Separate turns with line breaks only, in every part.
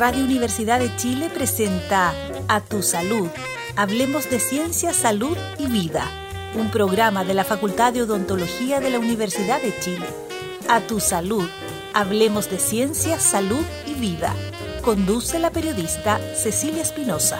Radio Universidad de Chile presenta A Tu Salud. Hablemos de ciencia, salud y vida. Un programa de la Facultad de Odontología de la Universidad de Chile. A Tu Salud. Hablemos de ciencia, salud y vida. Conduce la periodista Cecilia Espinosa.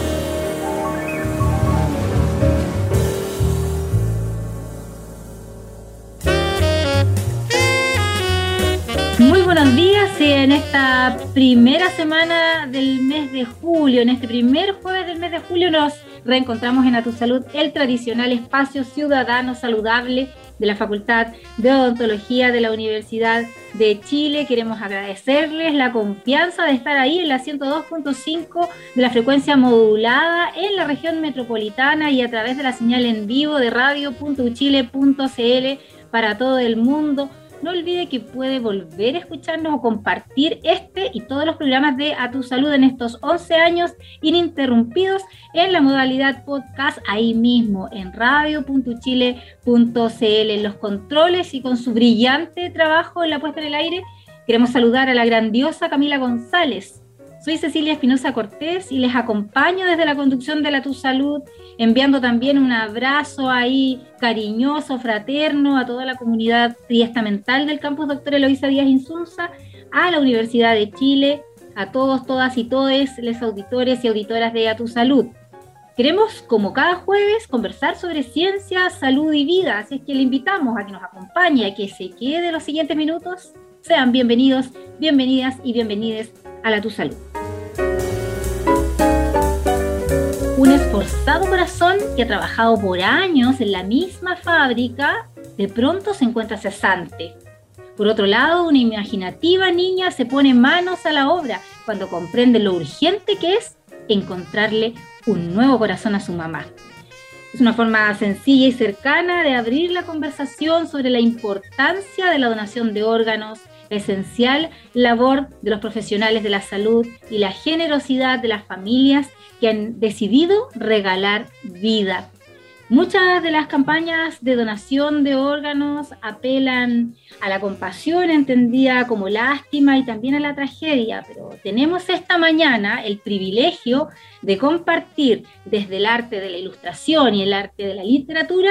Muy buenos días en esta primera semana del mes de julio. En este primer jueves del mes de julio nos reencontramos en A Tu Salud, el tradicional espacio ciudadano saludable de la Facultad de Odontología de la Universidad de Chile. Queremos agradecerles la confianza de estar ahí en la 102.5 de la frecuencia modulada en la región metropolitana y a través de la señal en vivo de radio.uchile.cl para todo el mundo. No olvide que puede volver a escucharnos o compartir este y todos los programas de A Tu Salud en estos 11 años ininterrumpidos en la modalidad podcast, ahí mismo en radio.uchile.cl, en los controles y con su brillante trabajo en la puesta en el aire. Queremos saludar a la grandiosa Camila González. Soy Cecilia Espinosa Cortés y les acompaño desde la conducción de la Tu Salud, enviando también un abrazo ahí cariñoso, fraterno a toda la comunidad triestamental del campus Dr. Eloísa Díaz Insunza, a la Universidad de Chile, a todos, todas y todes, les auditores y auditoras de A Tu Salud. Queremos, como cada jueves, conversar sobre ciencia, salud y vida, así es que le invitamos a que nos acompañe, a que se quede los siguientes minutos. Sean bienvenidos, bienvenidas y bienvenides a la Tu Salud. Un esforzado corazón que ha trabajado por años en la misma fábrica, de pronto se encuentra cesante. Por otro lado, una imaginativa niña se pone manos a la obra cuando comprende lo urgente que es encontrarle un nuevo corazón a su mamá. Es una forma sencilla y cercana de abrir la conversación sobre la importancia de la donación de órganos, la esencial labor de los profesionales de la salud y la generosidad de las familias que han decidido regalar vida. Muchas de las campañas de donación de órganos apelan a la compasión entendida como lástima y también a la tragedia, pero tenemos esta mañana el privilegio de compartir desde el arte de la ilustración y el arte de la literatura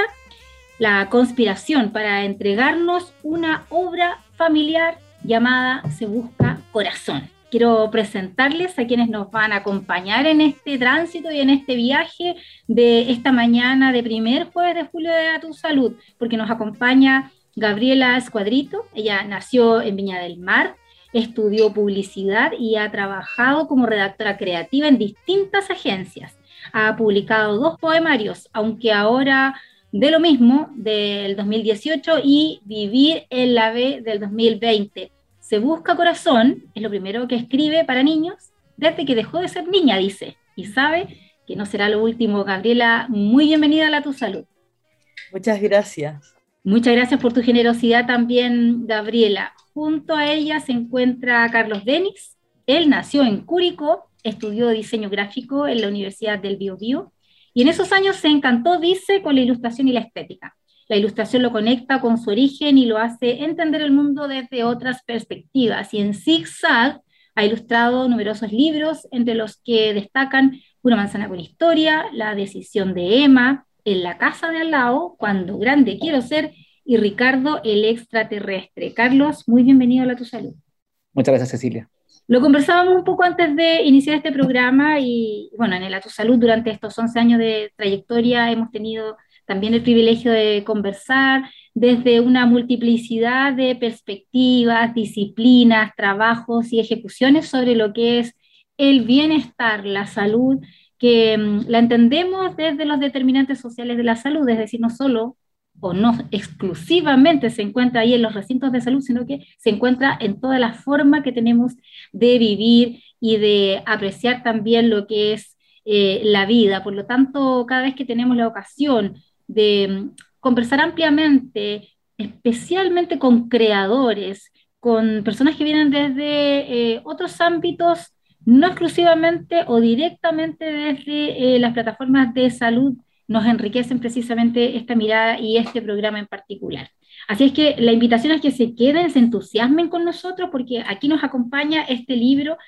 la conspiración para entregarnos una obra familiar llamada Se Busca Corazón. Quiero presentarles a quienes nos van a acompañar en este tránsito y en este viaje de esta mañana de primer jueves de julio de A Tu Salud, porque nos acompaña Gabriela Escuadrito. Ella nació en Viña del Mar, estudió publicidad y ha trabajado como redactora creativa en distintas agencias. Ha publicado 2 poemarios, aunque ahora de lo mismo, del 2018 y Vivir en la B del 2020. Se Busca Corazón es lo primero que escribe para niños desde que dejó de ser niña, dice, y sabe que no será lo último. Gabriela, muy bienvenida a la Tu Salud.
Muchas gracias.
Muchas gracias por tu generosidad también, Gabriela. Junto a ella se encuentra Carlos Denis. Él nació en Curicó, estudió diseño gráfico en la Universidad del Biobío, y en esos años se encantó, dice, con la ilustración y la estética. La ilustración lo conecta con su origen y lo hace entender el mundo desde otras perspectivas. Y en Zigzag ha ilustrado numerosos libros, entre los que destacan Una manzana con historia, La decisión de Emma, En la casa de al lado, Cuando grande quiero ser, y Ricardo el extraterrestre. Carlos, muy bienvenido a la Tu Salud.
Muchas gracias, Cecilia.
Lo conversábamos un poco antes de iniciar este programa y, bueno, en el A Tu Salud durante estos 11 años de trayectoria hemos tenido también el privilegio de conversar desde una multiplicidad de perspectivas, disciplinas, trabajos y ejecuciones sobre lo que es el bienestar, la salud, que la entendemos desde los determinantes sociales de la salud, es decir, no solo o no exclusivamente se encuentra ahí en los recintos de salud, sino que se encuentra en toda la forma que tenemos de vivir y de apreciar también lo que es la vida. Por lo tanto, cada vez que tenemos la ocasión de conversar ampliamente, especialmente con creadores, con personas que vienen desde otros ámbitos, no exclusivamente o directamente desde las plataformas de salud, nos enriquecen precisamente esta mirada y este programa en particular. Así es que la invitación es que se queden, se entusiasmen con nosotros, porque aquí nos acompaña este libro,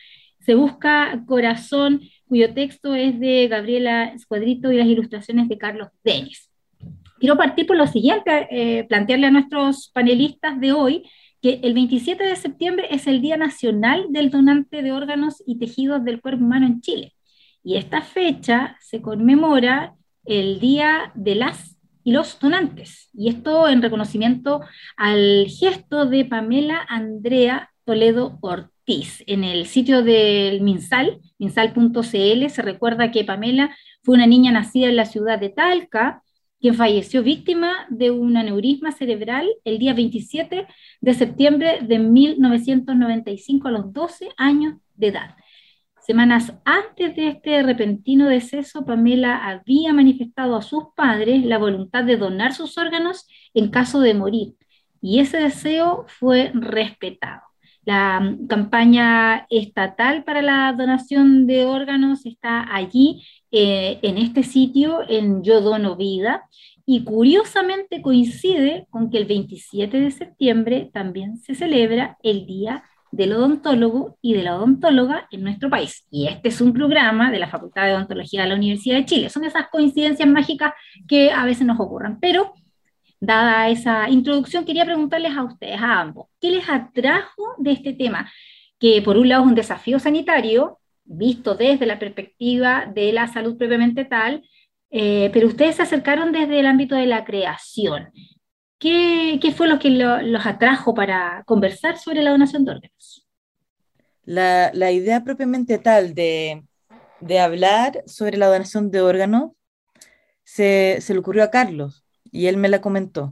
Se busca corazón, cuyo texto es de Gabriela Escuadrito y las ilustraciones de Carlos Denis. Quiero partir por lo siguiente, plantearle a nuestros panelistas de hoy que el 27 de septiembre es el Día Nacional del Donante de Órganos y Tejidos del Cuerpo Humano en Chile. Y esta fecha se conmemora el Día de las y los Donantes. Y esto en reconocimiento al gesto de Pamela Andrea Toledo Ortiz. En el sitio del MinSal, minsal.cl, se recuerda que Pamela fue una niña nacida en la ciudad de Talca, quien falleció víctima de un aneurisma cerebral el día 27 de septiembre de 1995 a los 12 años de edad. Semanas antes de este repentino deceso, Pamela había manifestado a sus padres la voluntad de donar sus órganos en caso de morir, y ese deseo fue respetado. La campaña estatal para la donación de órganos está allí, en este sitio, en Yo Dono Vida, y curiosamente coincide con que el 27 de septiembre también se celebra el Día del Odontólogo y de la Odontóloga en nuestro país. Y este es un programa de la Facultad de Odontología de la Universidad de Chile. Son esas coincidencias mágicas que a veces nos ocurren, pero dada esa introducción, quería preguntarles a ustedes, a ambos, ¿qué les atrajo de este tema? Que por un lado es un desafío sanitario, visto desde la perspectiva de la salud propiamente tal, pero ustedes se acercaron desde el ámbito de la creación. ¿Qué fue lo que los atrajo para conversar sobre la donación de órganos?
La idea propiamente tal de hablar sobre la donación de órganos se le ocurrió a Carlos y él me la comentó.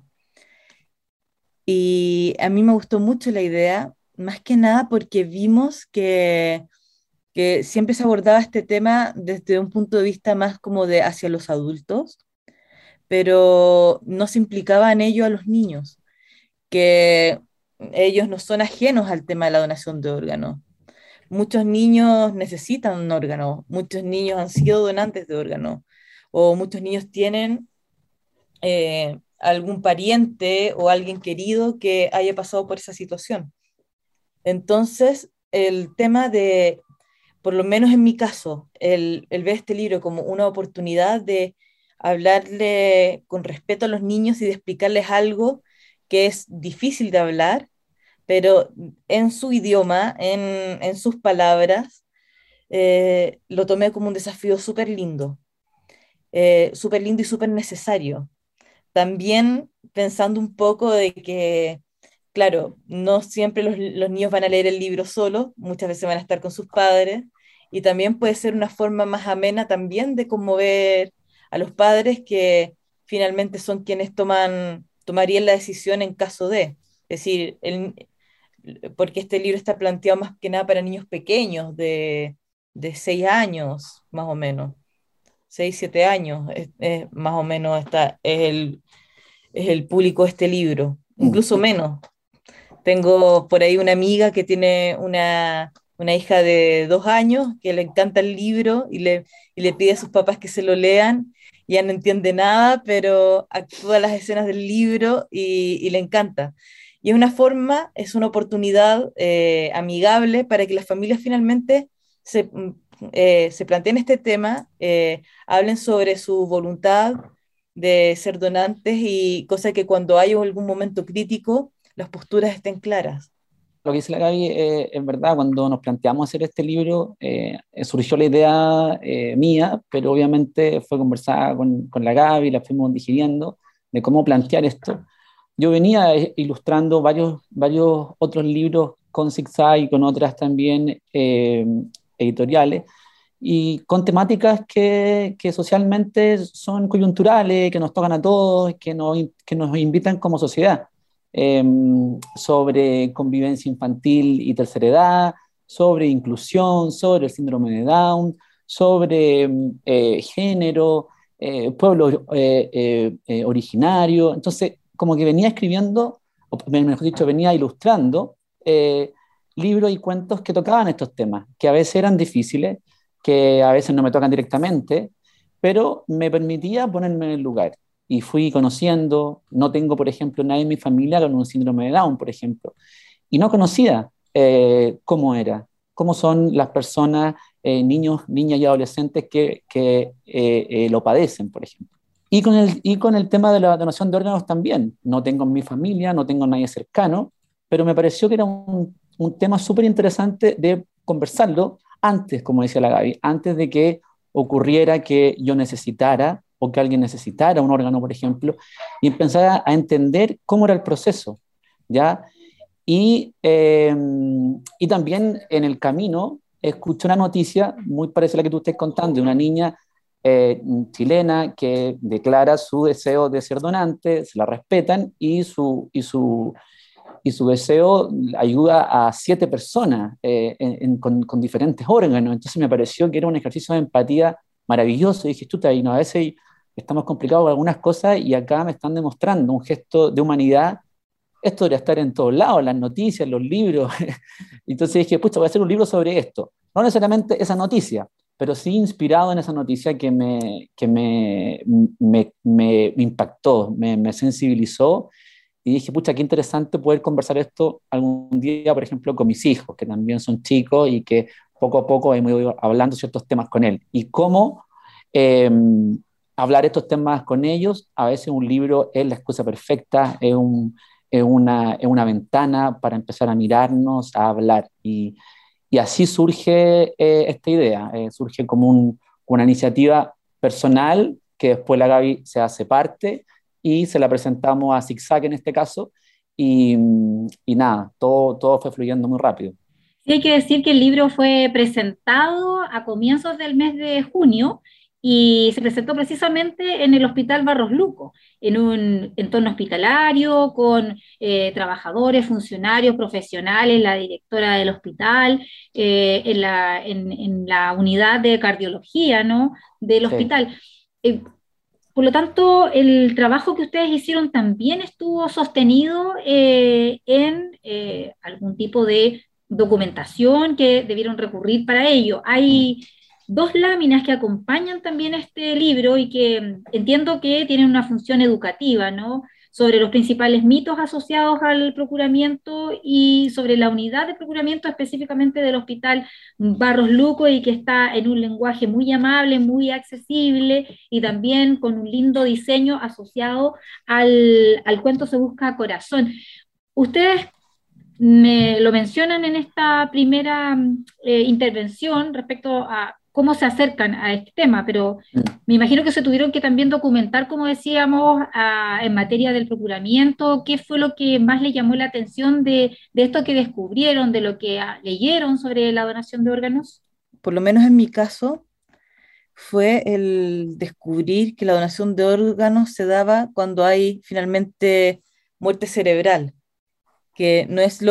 Y a mí me gustó mucho la idea, más que nada porque vimos que siempre se abordaba este tema desde un punto de vista más como de hacia los adultos, pero no se implicaba en ello a los niños, que ellos no son ajenos al tema de la donación de órganos. Muchos niños necesitan un órgano, muchos niños han sido donantes de órganos, o muchos niños tienen algún pariente o alguien querido que haya pasado por esa situación. Entonces, el tema de, por lo menos en mi caso, el ver este libro como una oportunidad de hablarle con respeto a los niños y de explicarles algo que es difícil de hablar, pero en su idioma, en sus palabras, lo tomé como un desafío súper lindo y súper necesario. También pensando un poco de que, claro, no siempre los niños van a leer el libro solos, muchas veces van a estar con sus padres, y también puede ser una forma más amena también de conmover a los padres que finalmente son quienes tomarían la decisión en caso de. Es decir, porque este libro está planteado más que nada para niños pequeños, de 6 años, más o menos. 6 7 años, más o menos es el público de este libro, incluso menos. Tengo por ahí una amiga que tiene una hija de 2 años que le encanta el libro y le pide a sus papás que se lo lean. Ya no entiende nada, pero actúa las escenas del libro y le encanta. Y es una oportunidad amigable para que las familias finalmente se planteen este tema, hablen sobre su voluntad de ser donantes y cosa que cuando haya algún momento crítico, las posturas estén claras.
Lo que dice la Gaby es verdad. Cuando nos planteamos hacer este libro, surgió la idea mía, pero obviamente fue conversada con la Gaby, la fuimos digiriendo de cómo plantear esto. Yo venía ilustrando varios otros libros con Zigzag y con otras también editoriales, y con temáticas que socialmente son coyunturales, que nos tocan a todos, que nos invitan como sociedad. Sobre convivencia infantil y tercera edad, sobre inclusión, sobre el síndrome de Down, sobre género, pueblo originario. Entonces, como que venía escribiendo, o mejor dicho, venía ilustrando libros y cuentos que tocaban estos temas, que a veces eran difíciles, que a veces no me tocan directamente, pero me permitía ponerme en el lugar. Y fui conociendo. No tengo, por ejemplo, nadie en mi familia con un síndrome de Down, por ejemplo, y no conocía cómo era. cómo son las personas, niños, niñas y adolescentes que lo padecen, por ejemplo. Y con el tema de la donación de órganos también. No tengo en mi familia, no tengo a nadie cercano, pero me pareció que era un tema súper interesante de conversarlo antes, como decía la Gaby, antes de que ocurriera que yo necesitara o que alguien necesitara un órgano, por ejemplo, y empezar a entender cómo era el proceso, ¿ya? Y también en el camino escuché una noticia muy parecida a la que tú estás contando, de una niña chilena que declara su deseo de ser donante, se la respetan y su deseo ayuda a 7 personas con diferentes órganos. Entonces me pareció que era un ejercicio de empatía maravilloso. Y dije, chuta, y no, a veces estamos complicados con algunas cosas y acá me están demostrando un gesto de humanidad. Esto debería estar en todos lados, en las noticias, en los libros. Entonces dije, pucha, voy a hacer un libro sobre esto. No necesariamente esa noticia, pero sí inspirado en esa noticia que me impactó, me sensibilizó. Y dije, pucha, qué interesante poder conversar esto algún día, por ejemplo, con mis hijos, que también son chicos y que poco a poco hemos ido hablando ciertos temas con él. Y cómo eh, hablar estos temas con ellos, a veces un libro es la excusa perfecta, es una ventana para empezar a mirarnos, a hablar. Y así surge esta idea, surge como una iniciativa personal que después la Gaby se hace parte y se la presentamos a Zigzag en este caso, y nada, todo fue fluyendo muy rápido.
Sí, hay que decir que el libro fue presentado a comienzos del mes de junio y se presentó precisamente en el Hospital Barros Luco, en un entorno hospitalario, con trabajadores, funcionarios, profesionales, la directora del hospital, en la unidad de cardiología, ¿no?, del
Sí.
hospital. Eh, por lo tanto, el trabajo que ustedes hicieron también estuvo sostenido en algún tipo de documentación que debieron recurrir para ello. Hay 2 láminas que acompañan también este libro y que entiendo que tienen una función educativa, ¿no?, sobre los principales mitos asociados al procuramiento y sobre la unidad de procuramiento específicamente del Hospital Barros Luco, y que está en un lenguaje muy amable, muy accesible y también con un lindo diseño asociado al cuento Se Busca Corazón. Ustedes me lo mencionan en esta primera intervención respecto a cómo se acercan a este tema, pero me imagino que se tuvieron que también documentar, como decíamos, en materia del procuramiento. ¿Qué fue lo que más les llamó la atención de esto que descubrieron, de lo que leyeron sobre la donación de órganos?
Por lo menos en mi caso, fue el descubrir que la donación de órganos se daba cuando hay finalmente muerte cerebral, que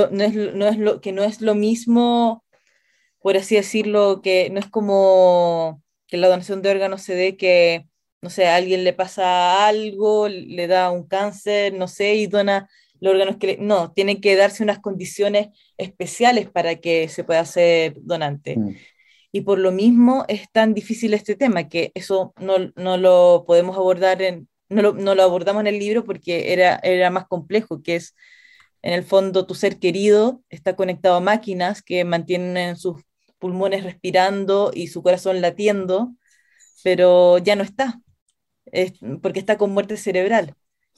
no es lo mismo, por así decirlo, que no es como que la donación de órganos se dé que, no sé, a alguien le pasa algo, le da un cáncer, no sé, y dona los órganos no, tienen que darse unas condiciones especiales para que se pueda ser donante. Y por lo mismo es tan difícil este tema, que eso no lo podemos abordar no lo abordamos en el libro porque era más complejo, que es, en el fondo, tu ser querido está conectado a máquinas que mantienen sus pulmones respirando y su corazón latiendo, pero ya no está, porque está con muerte cerebral.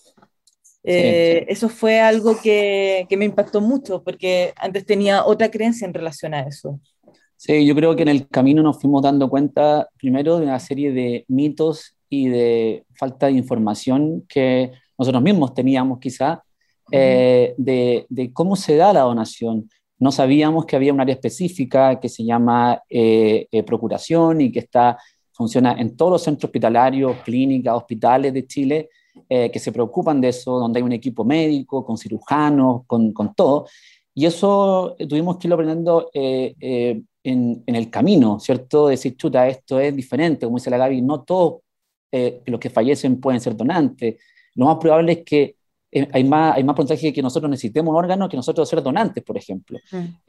Sí.
Eso fue algo que me impactó mucho, porque antes tenía otra creencia en relación a eso.
Sí, yo creo que en el camino nos fuimos dando cuenta primero de una serie de mitos y de falta de información que nosotros mismos teníamos quizá, de cómo se da la donación. No sabíamos que había un área específica que se llama procuración y que funciona en todos los centros hospitalarios, clínicas, hospitales de Chile, que se preocupan de eso, donde hay un equipo médico, con cirujanos, con todo. Y eso tuvimos que irlo aprendiendo en el camino, ¿cierto? Decir, chuta, esto es diferente, como dice la Gaby, no todos los que fallecen pueden ser donantes. Lo más probable es que hay más porcentaje de que nosotros necesitemos un órgano que nosotros ser donantes, por ejemplo.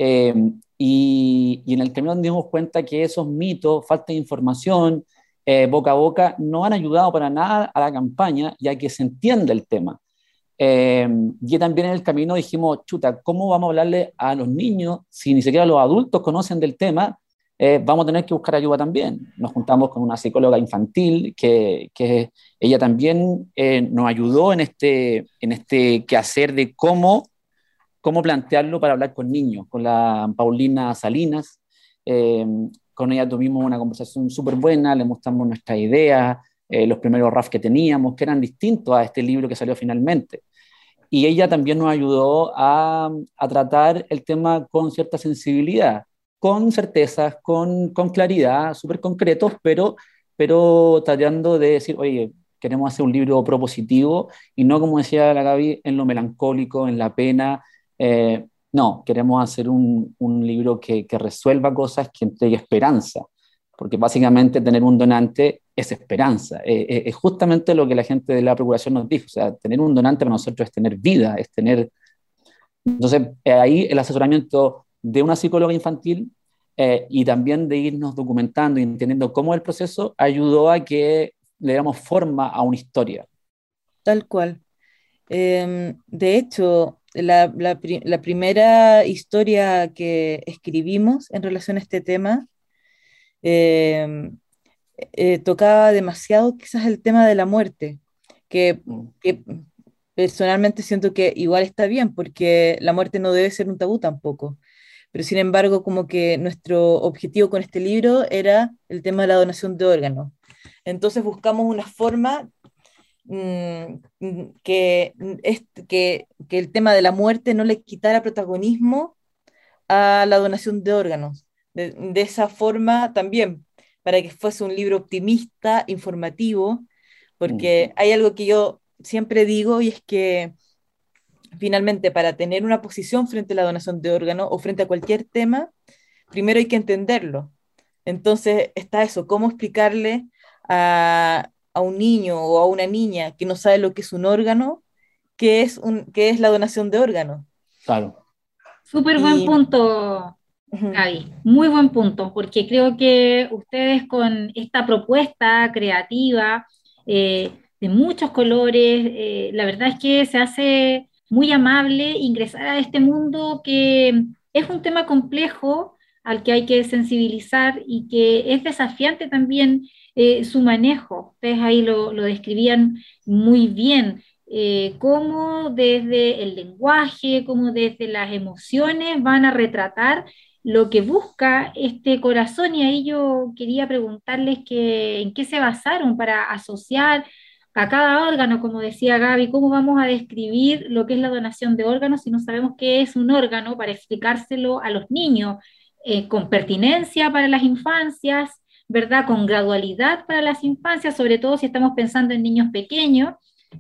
Y en el camino nos dimos cuenta que esos mitos, falta de información, boca a boca, no han ayudado para nada a la campaña y a que se entienda el tema. Y también en el camino dijimos, chuta, ¿cómo vamos a hablarle a los niños si ni siquiera los adultos conocen del tema? Vamos a tener que buscar ayuda también. Nos juntamos con una psicóloga infantil que ella también nos ayudó en este quehacer de cómo plantearlo para hablar con niños, con la Paulina Salinas. Eh, con ella tuvimos una conversación súper buena, le mostramos nuestras ideas, los primeros RAF que teníamos, que eran distintos a este libro que salió finalmente. Y ella también nos ayudó a tratar el tema con cierta sensibilidad, con certezas, con claridad, súper concretos, pero tratando de decir, oye, queremos hacer un libro propositivo y no, como decía la Gaby, en lo melancólico, en la pena. No, queremos hacer un libro que resuelva cosas, que entregue esperanza, porque básicamente tener un donante es esperanza. Es justamente lo que la gente de la Procuración nos dijo, o sea, tener un donante para nosotros es tener vida, es tener... Entonces, ahí el asesoramiento de una psicóloga infantil y también de irnos documentando y entendiendo cómo es el proceso, ayudó a que le diéramos forma a una historia.
Tal cual. De hecho, la primera historia que escribimos en relación a este tema em, tocaba demasiado quizás el tema de la muerte, que personalmente siento que igual está bien, porque la muerte no debe ser un tabú tampoco. Pero sin embargo, como que nuestro objetivo con este libro era el tema de la donación de órganos. Entonces buscamos una forma que el tema de la muerte no le quitara protagonismo a la donación de órganos. De esa forma también, para que fuese un libro optimista, informativo, porque hay algo que yo siempre digo y es que finalmente para tener una posición frente a la donación de órganos o frente a cualquier tema, primero hay que entenderlo. Entonces está eso, cómo explicarle a un niño o a una niña que no sabe lo que es un órgano, qué es la donación de órganos.
Claro.
Súper buen
Y,
punto, Gaby, muy buen punto, porque creo que ustedes con esta propuesta creativa de muchos colores, la verdad es que se hace muy amable ingresar a este mundo que es un tema complejo al que hay que sensibilizar y que es desafiante también su manejo. Ustedes ahí lo describían muy bien, cómo desde el lenguaje, cómo desde las emociones van a retratar lo que busca este corazón. Y ahí yo quería preguntarles en qué se basaron para asociar a cada órgano, como decía Gaby, cómo vamos a describir lo que es la donación de órganos si no sabemos qué es un órgano para explicárselo a los niños, con pertinencia para las infancias, ¿verdad? Con gradualidad para las infancias, sobre todo si estamos pensando en niños pequeños,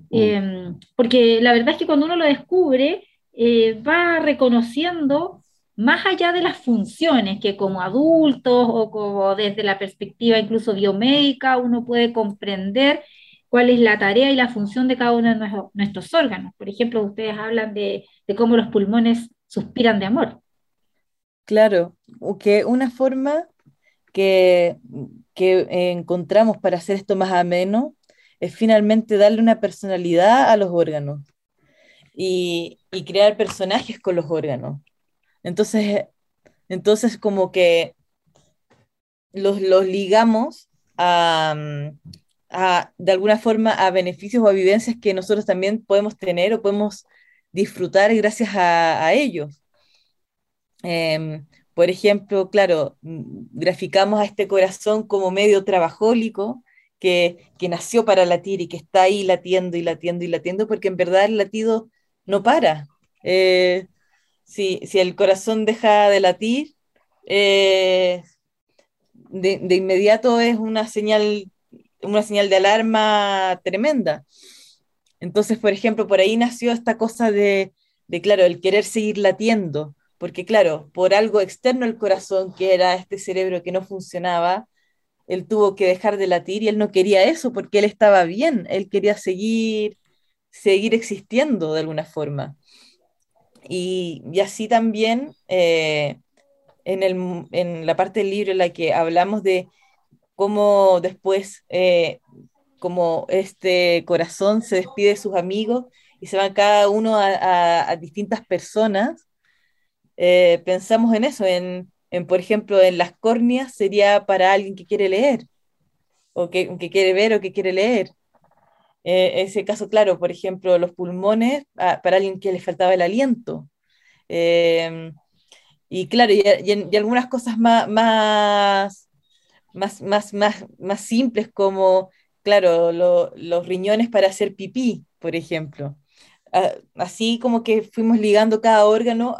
porque la verdad es que cuando uno lo descubre, va reconociendo más allá de las funciones que como adultos o como desde la perspectiva incluso biomédica, uno puede comprender cuál es la tarea y la función de cada uno de nuestros órganos. Por ejemplo, ustedes hablan de cómo los pulmones suspiran de amor.
claro, que una forma que, que encontramos para hacer esto más ameno es finalmente darle una personalidad a los órganos y crear personajes con los órganos. Entonces, entonces como que los ligamos de alguna forma a beneficios o a vivencias que nosotros también podemos tener o podemos disfrutar gracias a ellos. Por ejemplo, claro, graficamos a este corazón como medio trabajólico que nació para latir y que está ahí latiendo y latiendo y latiendo, porque en verdad el latido no para. Si el corazón deja de latir, eh, de inmediato es una señal de alarma tremenda. Entonces, por ejemplo, por ahí nació esta cosa claro, el querer seguir latiendo, porque claro, por algo externo al corazón, que era este cerebro que no funcionaba, él tuvo que dejar de latir y él no quería eso porque él estaba bien, él quería seguir existiendo de alguna forma. Y así también en la parte del libro en la que hablamos de cómo después, como este corazón se despide de sus amigos y se van cada uno a distintas personas, pensamos en eso, por ejemplo, en las córneas sería para alguien que quiere leer, o que quiere ver o que quiere leer. Ese caso, claro, por ejemplo, los pulmones, para alguien que le faltaba el aliento. Eh, y claro, y algunas cosas más simples como, claro, los riñones para hacer pipí, por ejemplo. Así como que fuimos ligando cada órgano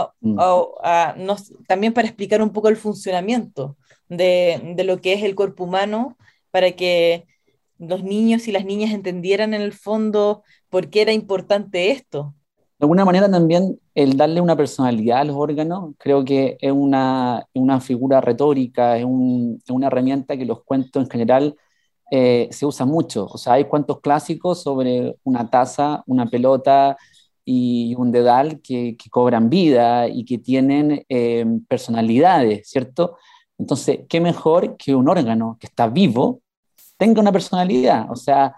también para explicar un poco el funcionamiento de lo que es el cuerpo humano, para que los niños y las niñas entendieran en el fondo por qué era importante esto.
De alguna manera también el darle una personalidad a los órganos, creo que es una figura retórica, es una herramienta que los cuentos en general se usa mucho. O sea, hay cuentos clásicos sobre una taza, una pelota y un dedal que cobran vida y que tienen personalidades, ¿cierto? Entonces, ¿qué mejor que un órgano que está vivo tenga una personalidad? O sea,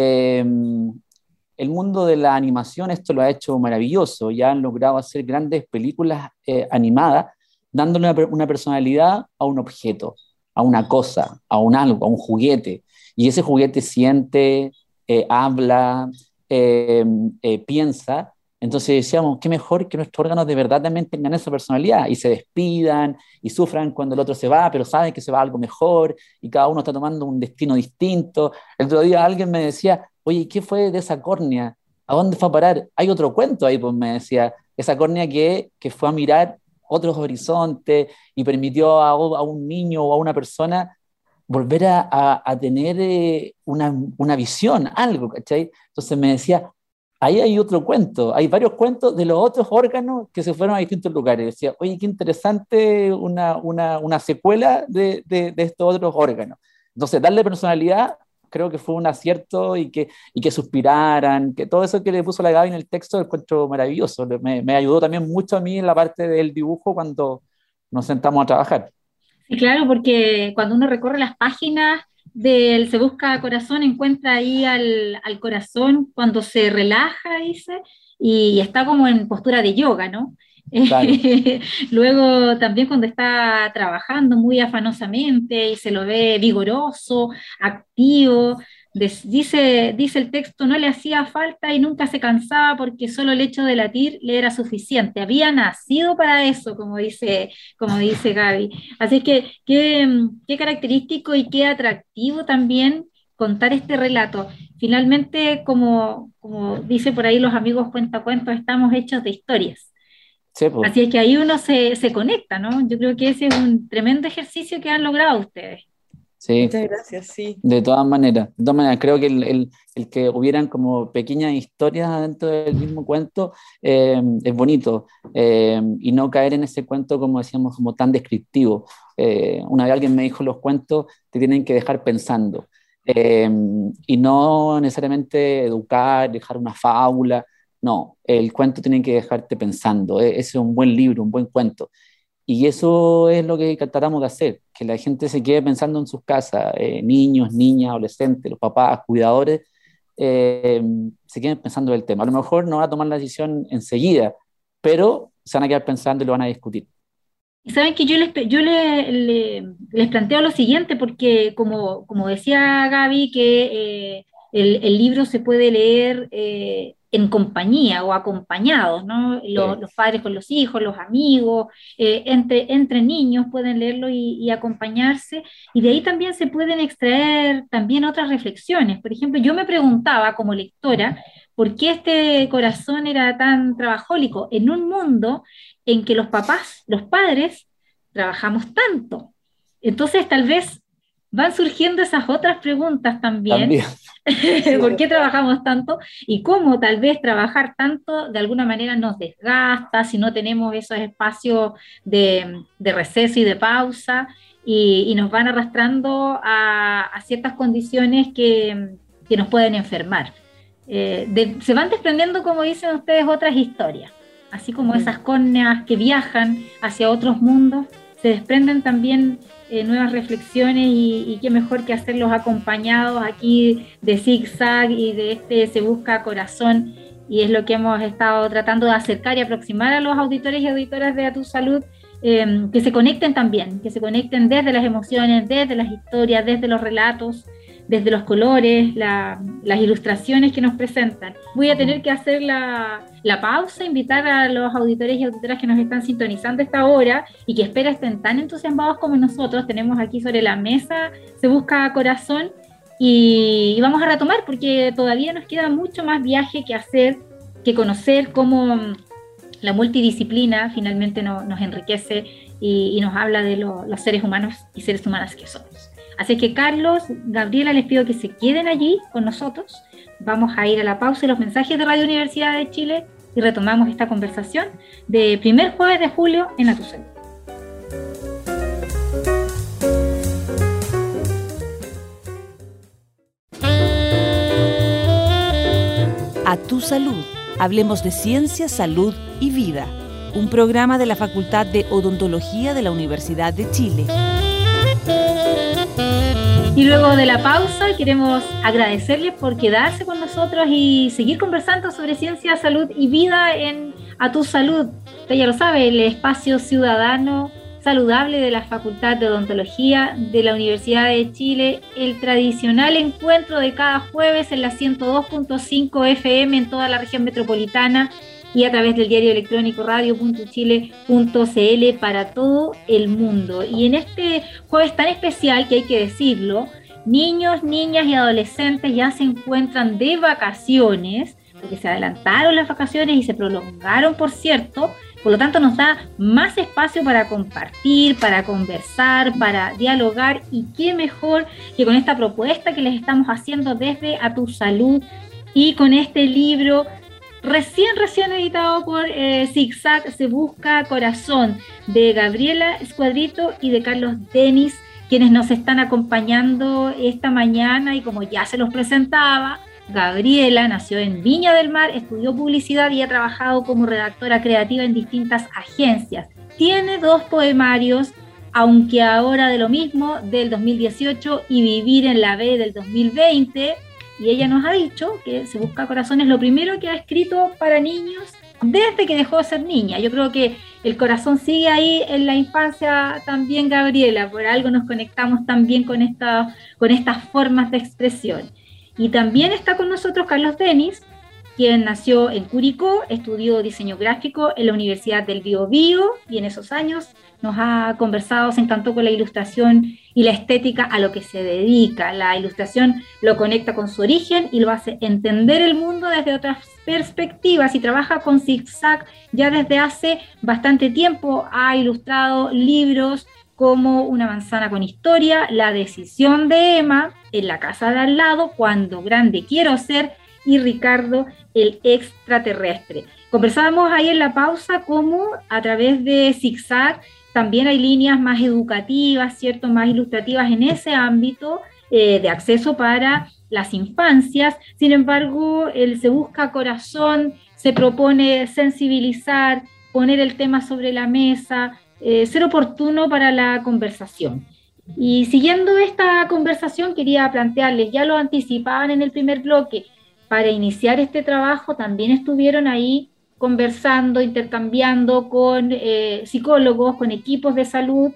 el mundo de la animación esto lo ha hecho maravilloso, ya han logrado hacer grandes películas animadas, dándole una personalidad a un objeto, a una cosa, a un algo, a un juguete, y ese juguete siente, habla, piensa. Entonces decíamos, qué mejor que nuestros órganos de verdad también tengan esa personalidad y se despidan y sufran cuando el otro se va, pero saben que se va a algo mejor y cada uno está tomando un destino distinto. El otro día alguien me decía, oye, ¿qué fue de esa córnea? ¿A dónde fue a parar? Hay otro cuento ahí, pues me decía, esa córnea que fue a mirar otros horizontes y permitió a un niño o a una persona volver a tener una visión, algo, ¿cachai? Entonces me decía, ahí hay otro cuento, hay varios cuentos de los otros órganos que se fueron a distintos lugares. Decía, oye, qué interesante una secuela de estos otros órganos. Entonces, darle personalidad creo que fue un acierto y que suspiraran, que todo eso que le puso la Gaby en el texto lo encuentro maravilloso. Me ayudó también mucho a mí en la parte del dibujo cuando nos sentamos a trabajar.
Sí, claro, porque cuando uno recorre las páginas del Se Busca Corazón, encuentra ahí al corazón cuando se relaja, dice, y está como en postura de yoga, ¿no?
Claro.
Luego también cuando está trabajando muy afanosamente y se lo ve vigoroso, activo, dice el texto, no le hacía falta y nunca se cansaba porque solo el hecho de latir le era suficiente, había nacido para eso, como dice Gaby. Así que qué característico y qué atractivo también contar este relato. Finalmente, como dice por ahí los amigos cuentacuentos, estamos hechos de historias.
Sí, pues.
Así es que ahí uno se conecta, ¿no? Yo creo que ese es un tremendo ejercicio que han logrado ustedes.
Sí,
Muchas gracias, sí.
de todas maneras. De todas maneras, creo que el que hubieran como pequeñas historias dentro del mismo cuento es bonito. Y no caer en ese cuento, como decíamos, como tan descriptivo. Una vez alguien me dijo, los cuentos te tienen que dejar pensando. Y no necesariamente educar, dejar una fábula. No, el cuento tiene que dejarte pensando. Ese es un buen libro, un buen cuento. Y eso es lo que tratamos de hacer, que la gente se quede pensando en sus casas, niños, niñas, adolescentes, los papás, cuidadores, eh, se queden pensando del tema. A lo mejor no van a tomar la decisión enseguida, pero se van a quedar pensando y lo van a discutir.
Y saben que les planteo lo siguiente, porque como decía Gaby, que el libro se puede leer en compañía o acompañados, ¿no? Los padres con los hijos, los amigos, entre niños pueden leerlo y acompañarse, y de ahí también se pueden extraer también otras reflexiones. Por ejemplo, yo me preguntaba como lectora, ¿por qué este corazón era tan trabajólico en un mundo en que los papás, los padres, trabajamos tanto? Entonces tal vez van surgiendo esas otras preguntas también.
También.
¿Por qué trabajamos tanto? Y cómo tal vez trabajar tanto de alguna manera nos desgasta si no tenemos esos espacios de receso y de pausa, y nos van arrastrando a ciertas condiciones que nos pueden enfermar. Se van desprendiendo, como dicen ustedes, otras historias. Así como esas córneas que viajan hacia otros mundos, se desprenden también nuevas reflexiones, y qué mejor que hacerlos acompañados aquí de Zigzag y de este Se Busca Corazón, y es lo que hemos estado tratando de acercar y aproximar a los auditores y auditoras de A Tu Salud, que se conecten también, que se conecten desde las emociones, desde las historias, desde los relatos, desde los colores, las ilustraciones que nos presentan. Voy a tener que hacer la pausa, invitar a los auditores y auditoras que nos están sintonizando a esta hora y que espero estén tan entusiasmados como nosotros. Tenemos aquí sobre la mesa Se Busca Corazón, y vamos a retomar porque todavía nos queda mucho más viaje que hacer, que conocer cómo la multidisciplina finalmente nos enriquece y nos habla de los seres humanos y seres humanas que somos. Así que Carlos, Gabriela, les pido que se queden allí con nosotros. Vamos a ir a la pausa y los mensajes de Radio Universidad de Chile y retomamos esta conversación de primer jueves de julio en A Tu Salud.
A Tu Salud. Hablemos de ciencia, salud y vida. Un programa de la Facultad de Odontología de la Universidad de Chile.
Y luego de la pausa queremos agradecerles por quedarse con nosotros y seguir conversando sobre ciencia, salud y vida en A Tu Salud. Usted ya lo sabe, el espacio ciudadano saludable de la Facultad de Odontología de la Universidad de Chile, el tradicional encuentro de cada jueves en la 102.5 FM en toda la región metropolitana y a través del diario electrónico radio.chile.cl para todo el mundo. Y en este jueves tan especial, que hay que decirlo, niños, niñas y adolescentes ya se encuentran de vacaciones, porque se adelantaron las vacaciones y se prolongaron, por cierto. Por lo tanto, nos da más espacio para compartir, para conversar, para dialogar, y qué mejor que con esta propuesta que les estamos haciendo desde A Tu Salud y con este libro recién editado por Zigzag, Se Busca Corazón, de Gabriela Escuadrito y de Carlos Denis, quienes nos están acompañando esta mañana. Y como ya se los presentaba, Gabriela nació en Viña del Mar, estudió publicidad y ha trabajado como redactora creativa en distintas agencias. Tiene 2 poemarios, Aunque ahora de lo mismo, del 2018, y Vivir en la B, del 2020. Y ella nos ha dicho que Se Busca Corazón es lo primero que ha escrito para niños desde que dejó de ser niña. Yo creo que el corazón sigue ahí en la infancia también, Gabriela. Por algo nos conectamos también con estas formas de expresión. Y también está con nosotros Carlos Denis, quien nació en Curicó, estudió diseño gráfico en la Universidad del Biobío, y en esos años nos ha conversado, se encantó con la ilustración y la estética a lo que se dedica. La ilustración lo conecta con su origen y lo hace entender el mundo desde otras perspectivas, y trabaja con Zigzag ya desde hace bastante tiempo. Ha ilustrado libros como Una manzana con historia, La decisión de Emma, En la casa de al lado, Cuando grande quiero ser, y Ricardo el extraterrestre. Conversábamos ahí en la pausa cómo a través de Zigzag también hay líneas más educativas, ¿cierto?, más ilustrativas en ese ámbito de acceso para las infancias. Sin embargo, el Se Busca Corazón se propone sensibilizar, poner el tema sobre la mesa, ser oportuno para la conversación. Y siguiendo esta conversación, quería plantearles, ya lo anticipaban en el primer bloque, para iniciar este trabajo también estuvieron ahí conversando, intercambiando con psicólogos, con equipos de salud,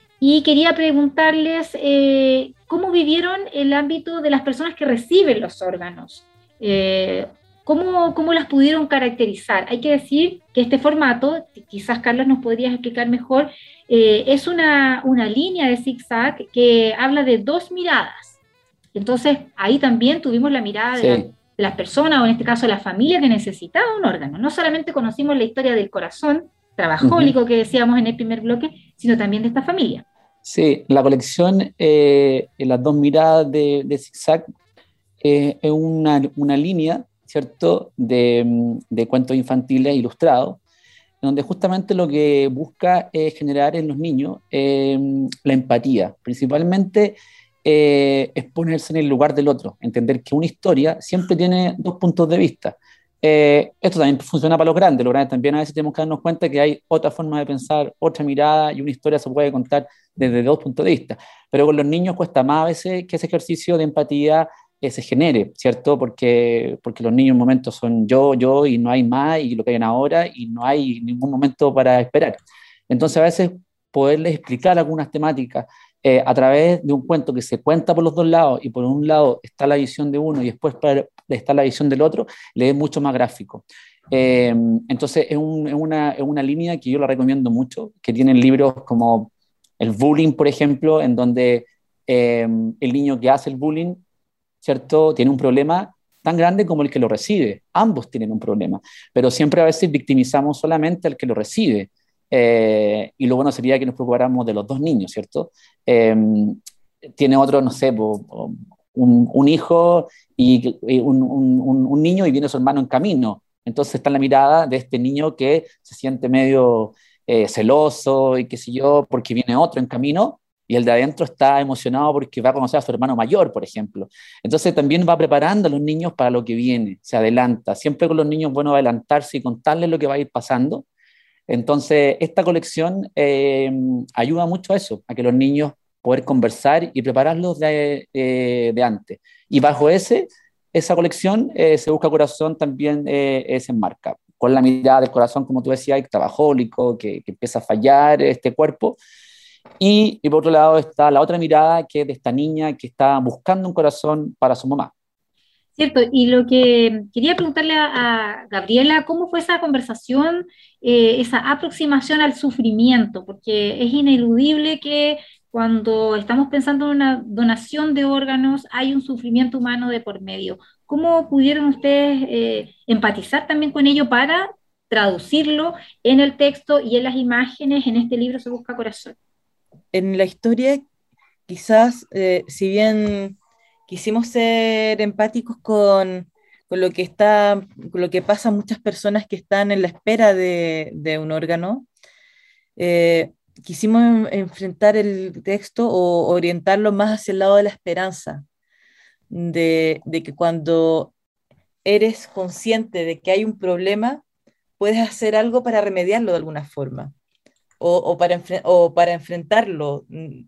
y quería preguntarles cómo vivieron el ámbito de las personas que reciben los órganos. ¿Cómo las pudieron caracterizar? Hay que decir que este formato, quizás Carlos nos podrías explicar mejor, es una línea de Zigzag que habla de 2 miradas. Entonces, ahí también tuvimos la mirada de las personas, o en este caso la familia que necesitaba un órgano. No solamente conocimos la historia del corazón trabajólico que decíamos en el primer bloque, sino también de esta familia.
Sí, la colección Las 2 miradas de Zigzag es una línea, ¿cierto?, de cuentos infantiles ilustrados, donde justamente lo que busca es generar en los niños la empatía, principalmente es ponerse en el lugar del otro, entender que una historia siempre tiene 2 puntos de vista. Esto también funciona para los grandes también a veces tenemos que darnos cuenta que hay otra forma de pensar, otra mirada, y una historia se puede contar desde 2 puntos de vista, pero con los niños cuesta más a veces que ese ejercicio de empatía se genere, ¿cierto? Porque los niños en un momento son yo, y no hay más, y lo que hay ahora, y no hay ningún momento para esperar. Entonces, a veces poderles explicar algunas temáticas a través de un cuento que se cuenta por los dos lados, y por un lado está la visión de uno y después está la visión del otro, le es mucho más gráfico. Entonces es una línea que yo la recomiendo mucho, que tienen libros como el bullying, por ejemplo, en donde el niño que hace el bullying, ¿cierto?, tiene un problema tan grande como el que lo recibe. Ambos tienen un problema, pero siempre a veces victimizamos solamente al que lo recibe. Y lo bueno sería que nos preocupáramos de los dos niños, ¿cierto? Tiene otro, no sé, un hijo y un niño, y viene su hermano en camino. Entonces está en la mirada de este niño que se siente medio celoso y qué sé yo, porque viene otro en camino, y el de adentro está emocionado porque va a conocer a su hermano mayor, por ejemplo. Entonces también va preparando a los niños para lo que viene, se adelanta. Siempre con los niños es bueno adelantarse y contarles lo que va a ir pasando. Entonces, esta colección ayuda mucho a eso, a que los niños poder conversar y prepararlos de antes. Y bajo esa colección, Se Busca Corazón también se enmarca, con la mirada del corazón, como tú decías, trabajólico, que empieza a fallar este cuerpo. Y por otro lado está la otra mirada, que es de esta niña que está buscando un corazón para su mamá.
Cierto, y lo que quería preguntarle a Gabriela, ¿cómo fue esa conversación, esa aproximación al sufrimiento? Porque es ineludible que cuando estamos pensando en una donación de órganos hay un sufrimiento humano de por medio. ¿Cómo pudieron ustedes empatizar también con ello para traducirlo en el texto y en las imágenes en este libro Se Busca Corazón?
En la historia, quizás, si bien quisimos ser empáticos con lo que con lo que pasa a muchas personas que están en la espera de un órgano, quisimos enfrentar el texto o orientarlo más hacia el lado de la esperanza, de que cuando eres consciente de que hay un problema, puedes hacer algo para remediarlo de alguna forma o para enfrentarlo.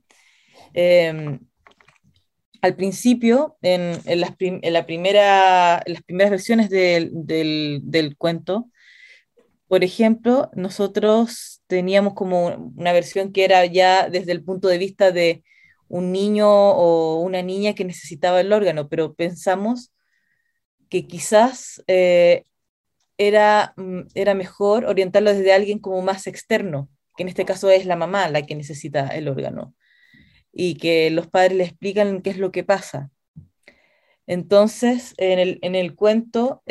Eh, Al principio, en las primeras versiones del cuento, por ejemplo, nosotros teníamos como una versión que era ya desde el punto de vista de un niño o una niña que necesitaba el órgano, pero pensamos que quizás era mejor orientarlo desde alguien como más externo, que en este caso es la mamá la que necesita el órgano, y que los padres le explican qué es lo que pasa. Entonces, en el cuento,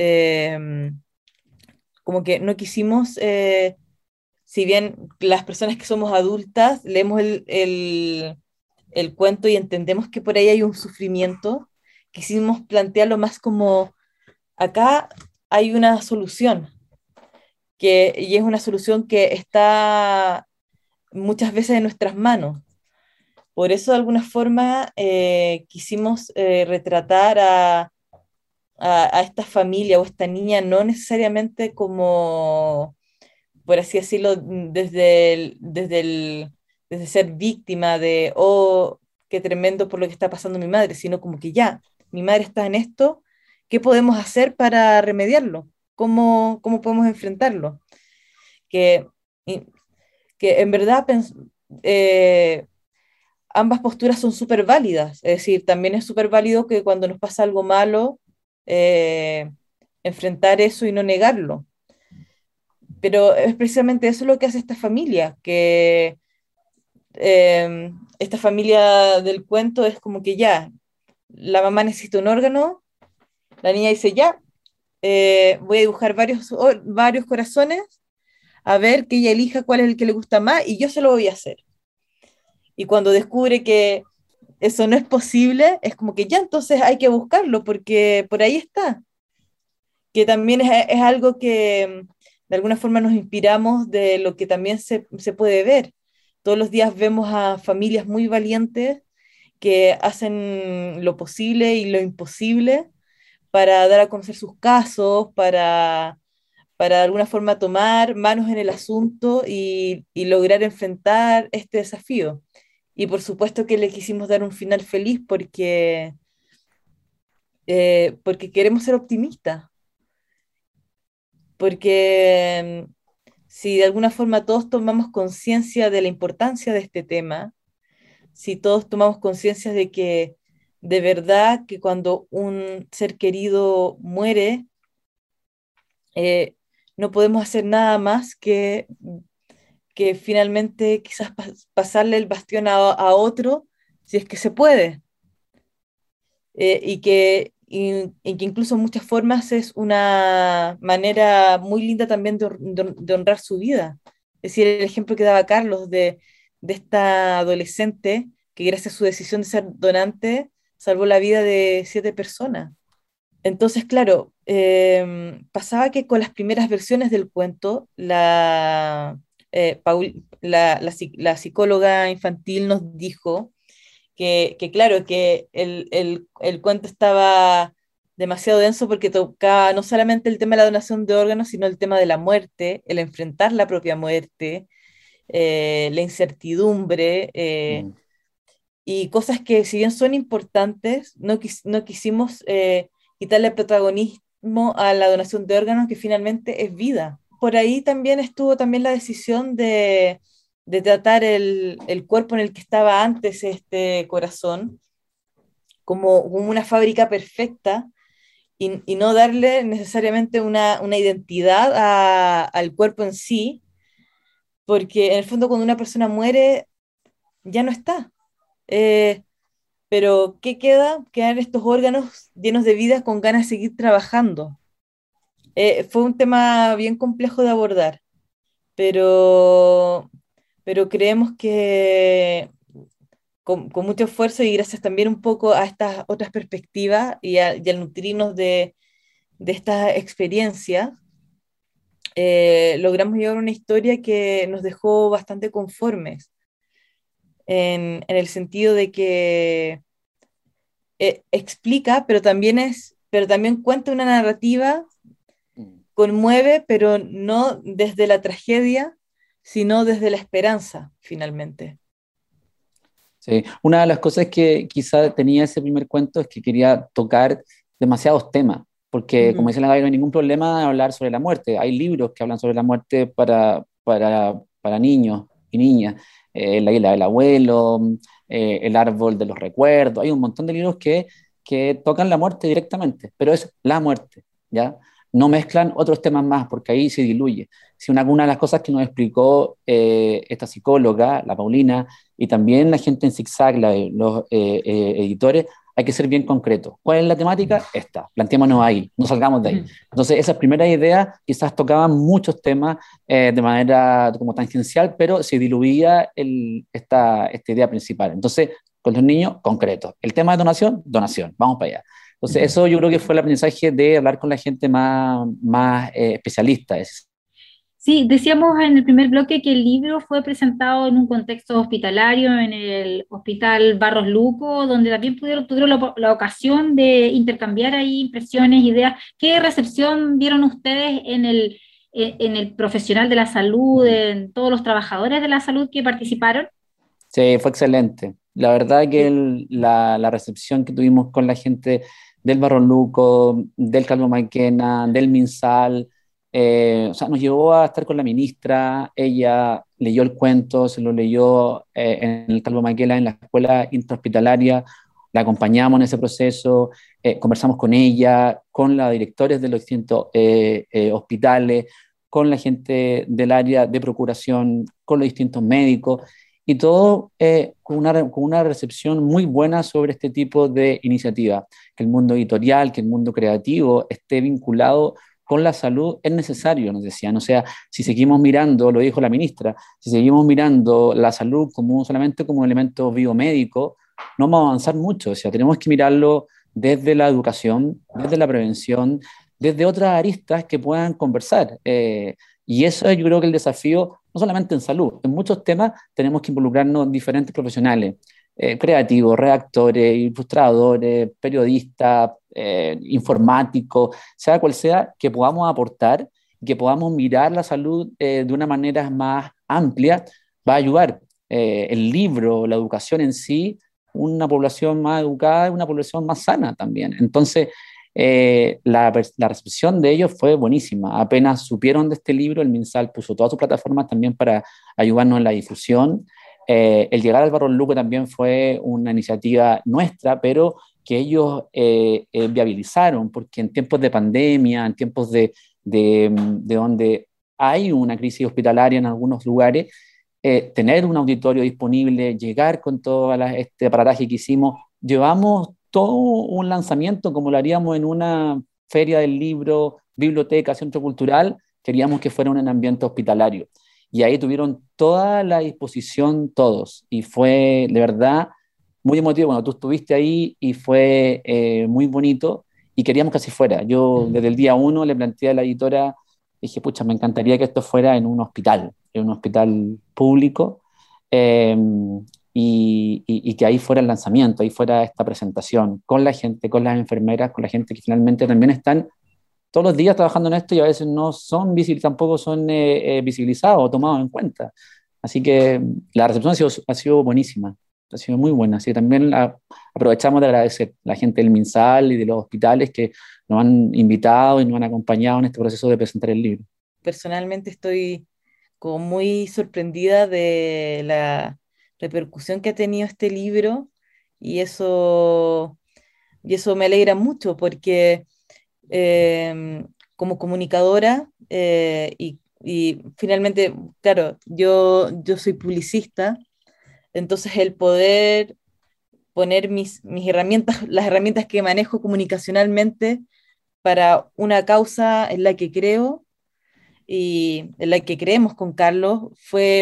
como que no quisimos, si bien las personas que somos adultas leemos el cuento y entendemos que por ahí hay un sufrimiento, quisimos plantearlo más como, acá hay una solución, y es una solución que está muchas veces en nuestras manos. Por eso, de alguna forma, quisimos retratar a esta familia o esta niña, no necesariamente como, por así decirlo, desde ser víctima de, oh, qué tremendo por lo que está pasando mi madre, sino como que ya, mi madre está en esto, ¿qué podemos hacer para remediarlo? ¿Cómo podemos enfrentarlo? Que, y- que en verdad eh, ambas posturas son súper válidas. Es decir, también es súper válido que cuando nos pasa algo malo, eh, enfrentar eso y no negarlo. Pero es precisamente eso lo que hace esta familia, que esta familia del cuento es como que ya, la mamá necesita un órgano, la niña dice ya, voy a dibujar varios corazones, a ver que ella elija cuál es el que le gusta más y yo se lo voy a hacer. Y cuando descubre que eso no es posible, es como que ya entonces hay que buscarlo porque por ahí está. Que también es algo que de alguna forma nos inspiramos de lo que también se puede ver. Todos los días vemos a familias muy valientes que hacen lo posible y lo imposible para dar a conocer sus casos, para de alguna forma tomar manos en el asunto y lograr enfrentar este desafío. Y por supuesto que le quisimos dar un final feliz porque porque queremos ser optimistas, porque si de alguna forma todos tomamos conciencia de la importancia de este tema, si todos tomamos conciencia de que de verdad que cuando un ser querido muere, eh, no podemos hacer nada más que finalmente quizás pasarle el bastión a otro, si es que se puede. Y que incluso en muchas formas es una manera muy linda también de honrar su vida. Es decir, el ejemplo que daba Carlos de esta adolescente que gracias a su decisión de ser donante salvó la vida de 7 personas. Entonces, claro, pasaba que con las primeras versiones del cuento, la psicóloga infantil nos dijo que claro, que el cuento estaba demasiado denso porque tocaba no solamente el tema de la donación de órganos, sino el tema de la muerte, el enfrentar la propia muerte, la incertidumbre,
Mm.
y cosas que si bien son importantes, no quisimos quitarle protagonismo a la donación de órganos, que finalmente es vida. Por ahí también estuvo también la decisión de tratar el cuerpo en el que estaba antes este corazón como una fábrica perfecta y no darle necesariamente una identidad al cuerpo en sí, porque en el fondo cuando una persona muere ya no está. Eh, pero ¿qué queda? Quedan estos órganos llenos de vida con ganas de seguir trabajando. Fue un tema bien complejo de abordar, pero, pero creemos que con mucho esfuerzo y gracias también un poco a estas otras perspectivas y al nutrirnos de esta experiencia, logramos llevar una historia que nos dejó bastante conformes, en el sentido de que explica, pero también cuenta una narrativa,
Mm.
conmueve, pero no desde la tragedia, sino desde la esperanza, finalmente.
Sí, una de las cosas que quizá tenía ese primer cuento es que quería tocar demasiados temas, porque como
Ujú.
dice la Gaby, no hay ningún problema en hablar sobre la muerte. Hay libros que hablan sobre la muerte para niños y niñas. La isla del abuelo, El árbol de los recuerdos. Hay un montón de libros que tocan la muerte directamente, pero es la muerte, ¿ya? No mezclan otros temas más, porque ahí se diluye. Si una de las cosas que nos explicó esta psicóloga, la Paulina, y también la gente en ZigZag, los editores, hay que ser bien concreto. ¿Cuál es la temática? Esta. Planteémonos ahí, no salgamos de ahí.
Ujú.
Entonces, esas primeras ideas quizás tocaban muchos temas de manera como tangencial, pero se diluía esta idea principal. Entonces, con los niños, concreto. El tema de donación, donación. Vamos para allá. Entonces, eso yo creo que fue el aprendizaje de hablar con la gente más especialista.
Sí, decíamos en el primer bloque que el libro fue presentado en un contexto hospitalario, en el Hospital Barros Luco, donde también tuvieron la ocasión de intercambiar ahí impresiones, ideas. ¿Qué recepción dieron ustedes en el profesional de la salud, en todos los trabajadores de la salud que participaron?
Sí, fue excelente. La verdad que
Sí.
la recepción que tuvimos con la gente del Barro Luco, del Calvo Maquena, del MinSal, o sea, nos llevó a estar con la ministra. Ella leyó el cuento, se lo leyó en el Calvo Maquena en la escuela intrahospitalaria, la acompañamos en ese proceso, conversamos con ella, con los directores de los distintos hospitales, con la gente del área de procuración, con los distintos médicos y todo con una recepción muy buena sobre este tipo de iniciativa. Que el mundo editorial, que el mundo creativo esté vinculado con la salud es necesario, nos decían. O sea, si seguimos mirando, lo dijo la ministra, si seguimos mirando la salud solamente como un elemento biomédico, no vamos a avanzar mucho. O sea, tenemos que mirarlo desde la educación, desde la prevención, desde otras aristas que puedan conversar. Y eso es, yo creo que el desafío, no solamente en salud, en muchos temas tenemos que involucrarnos diferentes profesionales, creativos, redactores, ilustradores, periodistas, informáticos, sea cual sea, que podamos aportar, que podamos mirar la salud de una manera más amplia, va a ayudar. El libro, la educación en sí, una población más educada y una población más sana también. Entonces, la recepción de ellos fue buenísima. Apenas supieron de este libro, el MinSal puso todas sus plataformas también para ayudarnos en la difusión. El llegar al Barro Luco también fue una iniciativa nuestra, pero que ellos viabilizaron, porque en tiempos de pandemia, en tiempos de donde hay una crisis hospitalaria en algunos lugares, tener un auditorio disponible, llegar con todo este aparataje que hicimos, llevamos todo un lanzamiento como lo haríamos en una feria del libro, biblioteca, centro cultural, queríamos que fuera un ambiente hospitalario. Y ahí tuvieron toda la disposición todos, y fue de verdad muy emotivo. Bueno, tú estuviste ahí y fue muy bonito, y queríamos que así fuera. Yo desde el día uno le planteé a la editora, dije, pucha, me encantaría que esto fuera en un hospital público, eh, y que ahí fuera el lanzamiento, ahí fuera esta presentación con la gente, con las enfermeras, con la gente que finalmente también están todos los días trabajando en esto y a veces no son tampoco son visibilizados o tomados en cuenta. Así que la recepción ha sido buenísima, ha sido muy buena. Así que también aprovechamos de agradecer a la gente del MinSal y de los hospitales que nos han invitado y nos han acompañado en este proceso de presentar el libro.
Personalmente estoy como muy sorprendida de la repercusión que ha tenido este libro, y eso me alegra mucho porque como comunicadora, y finalmente, claro, yo soy publicista, entonces el poder poner mis herramientas, las herramientas que manejo comunicacionalmente para una causa en la que creo y en la que creemos con Carlos,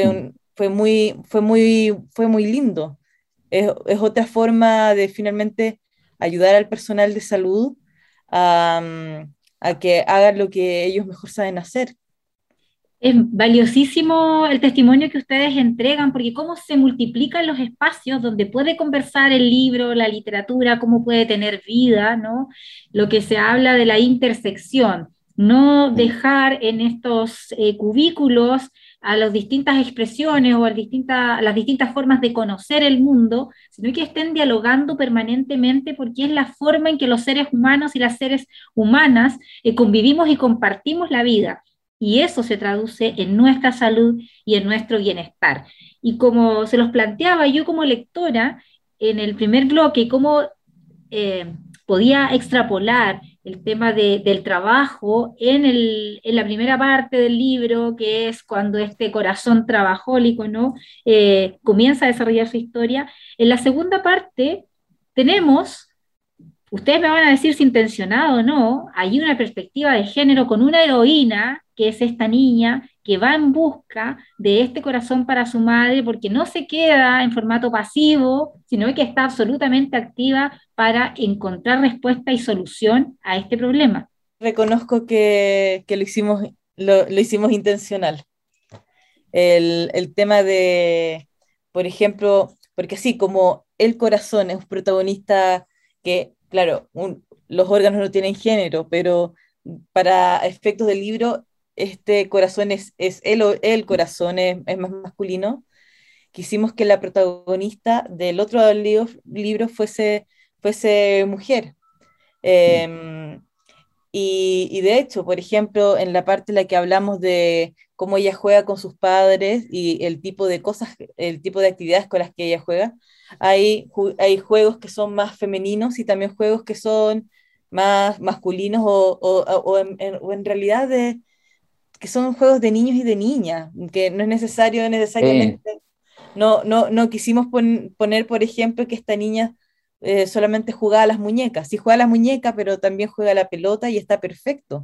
fue muy lindo. Es otra forma de finalmente ayudar al personal de salud a, a que hagan lo que ellos mejor saben hacer.
Es valiosísimo el testimonio que ustedes entregan, porque cómo se multiplican los espacios donde puede conversar el libro, la literatura, cómo puede tener vida, ¿no? Lo que se habla de la intersección, no dejar en estos cubículos a las distintas expresiones o a las distintas formas de conocer el mundo, sino que estén dialogando permanentemente, porque es la forma en que los seres humanos y las seres humanas convivimos y compartimos la vida, y eso se traduce en nuestra salud y en nuestro bienestar. Y como se los planteaba yo como lectora en el primer bloque, cómo podía extrapolar el tema del trabajo en la primera parte del libro, que es cuando este corazón trabajólico, ¿no? Comienza a desarrollar su historia. En la segunda parte tenemos, ustedes me van a decir si intencionado o no, hay una perspectiva de género con una heroína, que es esta niña que va en busca de este corazón para su madre, porque no se queda en formato pasivo, sino que está absolutamente activa para encontrar respuesta y solución a este problema.
Reconozco que lo hicimos intencional. El tema de, por ejemplo, porque así como el corazón es un protagonista que, claro, los órganos no tienen género, pero para efectos del libro, este corazón es el corazón es más masculino. Quisimos que la protagonista del otro libro fuese mujer. Eh, y de hecho, por ejemplo, en la parte en la que hablamos de cómo ella juega con sus padres y el tipo de cosas, el tipo de actividades con las que ella juega, hay juegos que son más femeninos y también juegos que son más masculinos o en realidad que son juegos de niños y de niñas, que no es necesario necesariamente, no quisimos poner, por ejemplo, que esta niña solamente jugaba a las muñecas. Sí juega a las muñecas, pero también juega a la pelota y está perfecto.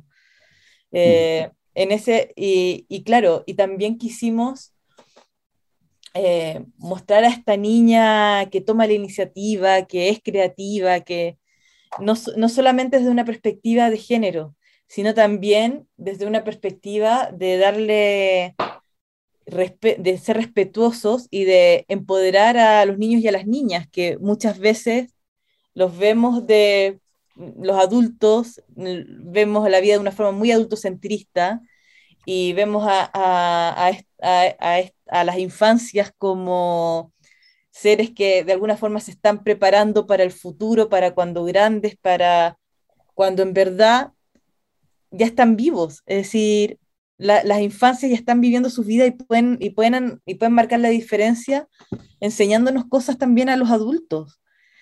Y claro, y también quisimos mostrar a esta niña que toma la iniciativa, que es creativa, que no solamente desde una perspectiva de género, sino también desde una perspectiva de darle de ser respetuosos y de empoderar a los niños y a las niñas, que muchas veces los vemos de los adultos, vemos la vida de una forma muy adultocentrista y vemos a las infancias como seres que de alguna forma se están preparando para el futuro, para cuando grandes, para cuando en verdad ya están vivos. Es decir, las infancias ya están viviendo su vida y pueden marcar la diferencia enseñándonos cosas también a los adultos.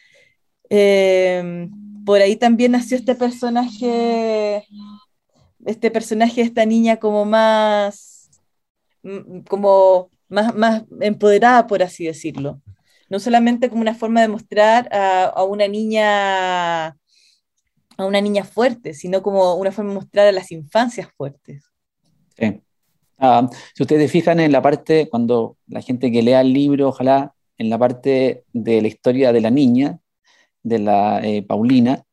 Eh, por ahí también nació este personaje de esta niña como más empoderada, por así decirlo. No solamente como una forma de mostrar a una niña fuerte, sino como una forma de mostrar a las infancias fuertes.
Sí. Si ustedes fijan en la parte, cuando la gente que lea el libro, ojalá, en la parte de la historia de la niña, de la Paulina,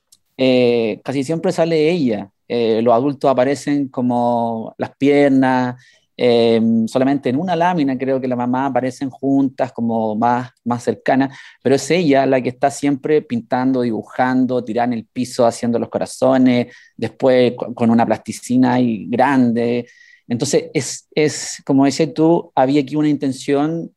casi siempre sale ella. Los adultos aparecen como las piernas, solamente en una lámina creo que la mamá aparecen juntas, como más cercanas, pero es ella la que está siempre pintando, dibujando, tirada en el piso, haciendo los corazones, después con una plasticina ahí grande. Entonces, como decías tú, había aquí una intención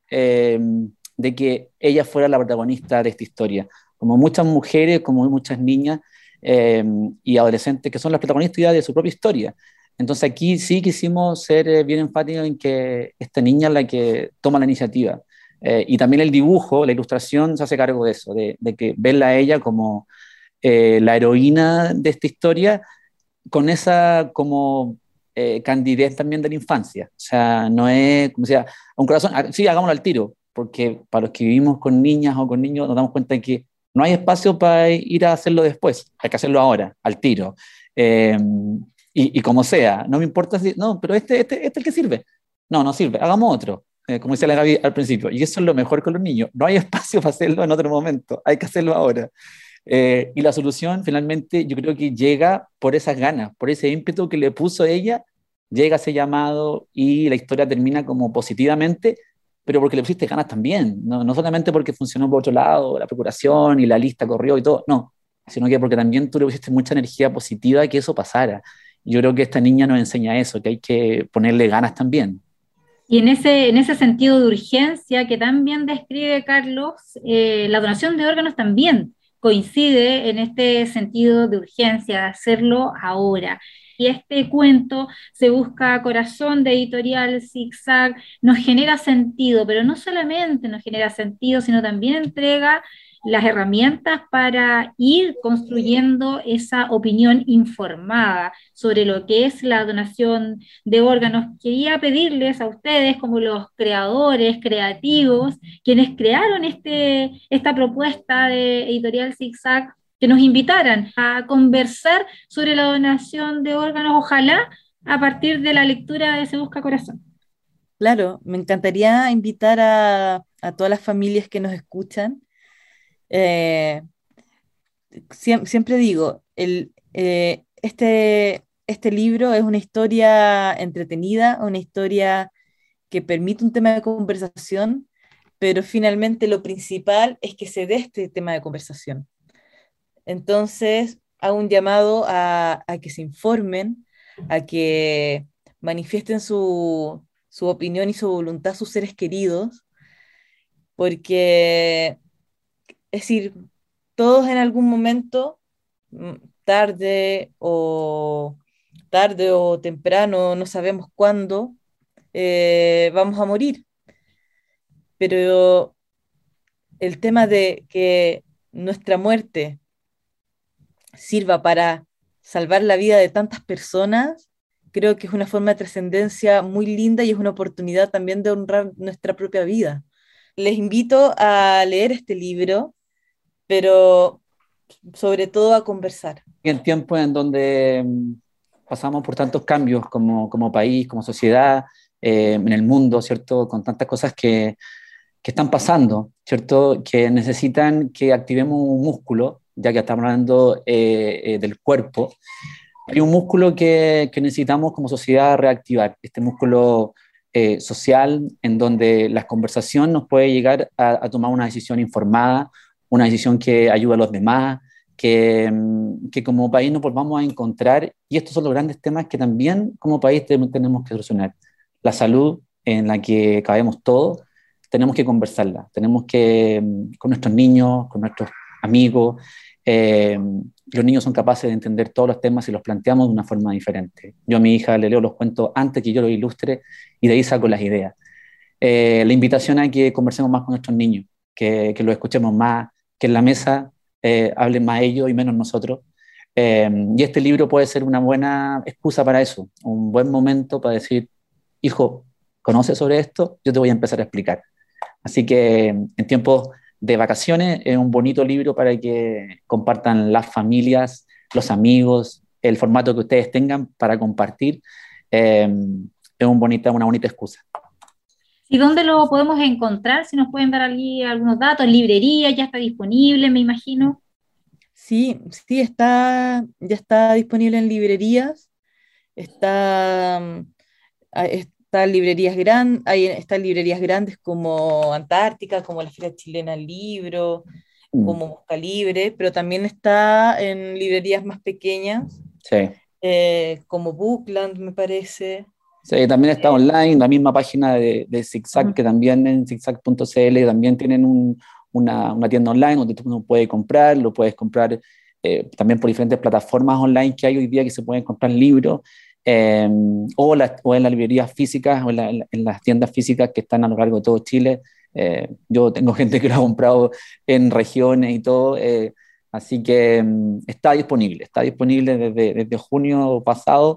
de que ella fuera la protagonista de esta historia. Como muchas mujeres, como muchas niñas, eh, y adolescentes que son las protagonistas de su propia historia. Entonces aquí sí quisimos ser bien enfáticos en que esta niña es la que toma la iniciativa. Y también el dibujo, la ilustración se hace cargo de eso, de que verla a ella como la heroína de esta historia, con esa como candidez también de la infancia. O sea, no es como sea, un corazón, sí, hagámoslo al tiro, porque para los que vivimos con niñas o con niños nos damos cuenta de que no hay espacio para ir a hacerlo después, hay que hacerlo ahora, al tiro. Eh, y como sea, no me importa si, no, pero este es el que sirve. No, no sirve, hagamos otro, como decía la Gaby al principio. Y eso es lo mejor con los niños, no hay espacio para hacerlo en otro momento, hay que hacerlo ahora. Y la solución finalmente yo creo que llega por esas ganas, por ese ímpetu que le puso ella, llega ese llamado y la historia termina como positivamente, pero porque le pusiste ganas también, no solamente porque funcionó por otro lado, la procuración y la lista corrió y todo, no, sino que porque también tú le pusiste mucha energía positiva a que eso pasara. Yo creo que esta niña nos enseña eso, que hay que ponerle ganas también.
Y en ese sentido de urgencia que también describe Carlos, la donación de órganos también coincide en este sentido de urgencia, de hacerlo ahora. Y este cuento, Se Busca Corazón, de Editorial Zigzag, nos genera sentido, pero no solamente nos genera sentido, sino también entrega las herramientas para ir construyendo esa opinión informada sobre lo que es la donación de órganos. Quería pedirles a ustedes, como los creadores, creativos, quienes crearon esta propuesta de Editorial Zigzag, que nos invitaran a conversar sobre la donación de órganos, ojalá a partir de la lectura de Se Busca Corazón.
Claro, me encantaría invitar a todas las familias que nos escuchan. Eh, siempre digo, este libro es una historia entretenida, una historia que permite un tema de conversación, pero finalmente lo principal es que se dé este tema de conversación. Entonces, hago un llamado a que se informen, a que manifiesten su opinión y su voluntad a sus seres queridos, porque, es decir, todos en algún momento, mm, tarde o, tarde o temprano, no sabemos cuándo, vamos a morir. Pero el tema de que nuestra muerte sirva para salvar la vida de tantas personas, creo que es una forma de trascendencia muy linda y es una oportunidad también de honrar nuestra propia vida. Les invito a leer este libro, pero sobre todo a conversar.
En tiempos en donde pasamos por tantos cambios como país, como sociedad, en el mundo, ¿cierto? Con tantas cosas que están pasando, ¿cierto? Que necesitan que activemos un músculo, ya que estamos hablando del cuerpo. Hay un músculo que necesitamos como sociedad reactivar, este músculo social en donde la conversación nos puede llegar a tomar una decisión informada, una decisión que ayuda a los demás, que como país nos volvamos a encontrar, y estos son los grandes temas que también como país tenemos que solucionar. La salud en la que cabemos todos, tenemos que conversarla, tenemos que, con nuestros niños, con nuestros amigos, los niños son capaces de entender todos los temas y los planteamos de una forma diferente. Yo a mi hija le leo los cuentos antes que yo los ilustre y de ahí saco las ideas. La invitación a que conversemos más con nuestros niños, que los escuchemos más, que en la mesa hablen más ellos y menos nosotros. Y este libro puede ser una buena excusa para eso, un buen momento para decir, hijo, ¿conoces sobre esto? Yo te voy a empezar a explicar. Así que en tiempos de vacaciones es un bonito libro para que compartan las familias, los amigos, el formato que ustedes tengan para compartir. Es una bonita excusa.
¿Y dónde lo podemos encontrar? Si nos pueden dar allí algunos datos, en librería, ya está disponible, me imagino.
Sí, ya está disponible en librerías, está en librerías grandes como Antártica, como la Feria Chilena del Libro, como Busca Libre, pero también está en librerías más pequeñas,
sí.
Como Bookland, me parece.
Sí, también está online, la misma página de Zigzag, que también en zigzag.cl también tienen una tienda online donde tú puedes comprar, lo puedes comprar también por diferentes plataformas online que hay hoy día que se pueden comprar libros, o en las librerías físicas o en las tiendas físicas que están a lo largo de todo Chile. Yo tengo gente que lo ha comprado en regiones y todo, así que está disponible desde junio pasado.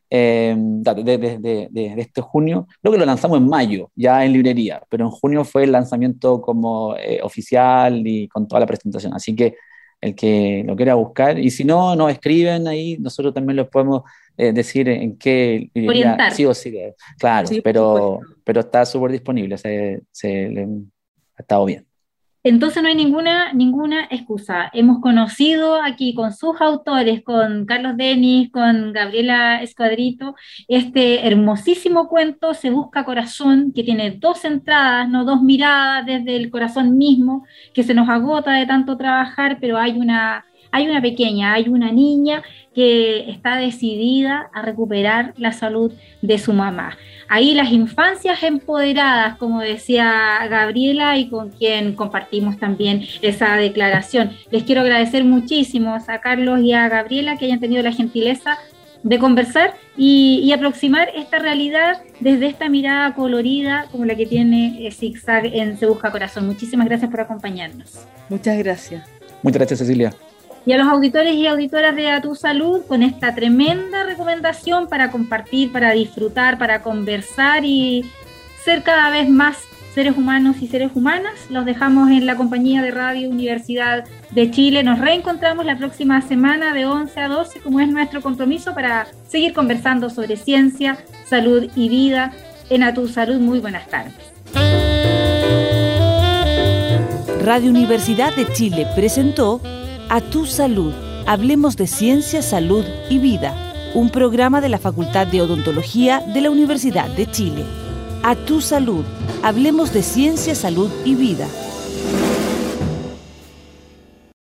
De este junio, creo que lo lanzamos en mayo, ya en librería, pero en junio fue el lanzamiento como oficial y con toda la presentación, así que el que lo quiera buscar, y si no, nos escriben ahí, nosotros también les podemos decir en qué librería,
orientar.
sí o sí, claro,
Sí,
pero está súper disponible, ha estado bien.
Entonces no hay ninguna excusa. Hemos conocido aquí con sus autores, con Carlos Denis, con Gabriela Escuadrito, este hermosísimo cuento Se Busca Corazón, que tiene 2 entradas, no 2 miradas desde el corazón mismo, que se nos agota de tanto trabajar, pero hay una niña que está decidida a recuperar la salud de su mamá. Ahí las infancias empoderadas, como decía Gabriela, y con quien compartimos también esa declaración. Les quiero agradecer muchísimo a Carlos y a Gabriela que hayan tenido la gentileza de conversar y aproximar esta realidad desde esta mirada colorida como la que tiene Zigzag en Se Busca Corazón. Muchísimas gracias por acompañarnos.
Muchas gracias.
Muchas gracias, Cecilia.
Y a los auditores y auditoras de A Tu Salud, con esta tremenda recomendación para compartir, para disfrutar, para conversar y ser cada vez más seres humanos y seres humanas, los dejamos en la compañía de Radio Universidad de Chile. Nos reencontramos la próxima semana de 11 a 12, como es nuestro compromiso, para seguir conversando sobre ciencia, salud y vida en A Tu Salud. Muy buenas tardes.
Radio Universidad de Chile presentó A Tu Salud, hablemos de ciencia, salud y vida, un programa de la Facultad de Odontología de la Universidad de Chile. A Tu Salud, hablemos de ciencia, salud y vida.